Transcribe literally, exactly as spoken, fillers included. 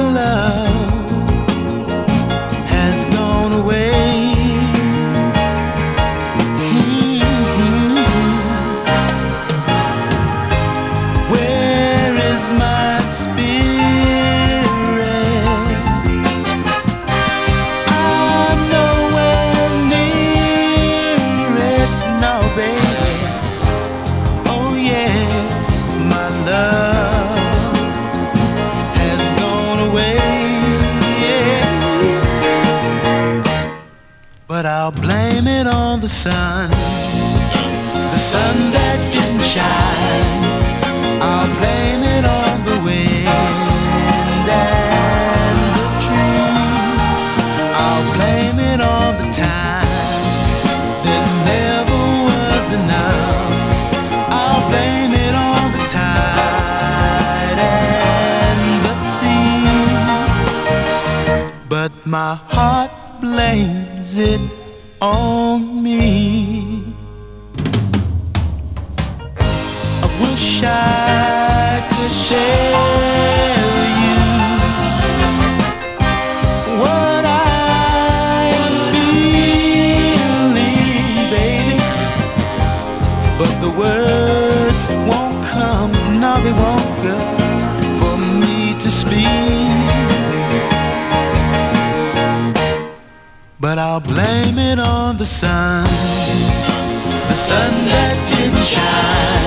love has gone away. Mm-hmm. Where is my spirit? I'm nowhere near it now, baby. Oh yes, my love has gone away. But I'll blame it on the sun, the sun that didn't shine. I'll blame it on the wind and the trees. I'll blame it on the time that never was enough. I'll blame it on the tide and the sea. But my heart blames it on me. I wish I could tell you what I'm feeling, baby, but the words won't come, no they won't go, for me to speak. But I'll blame it on the sun, the sun that didn't shine.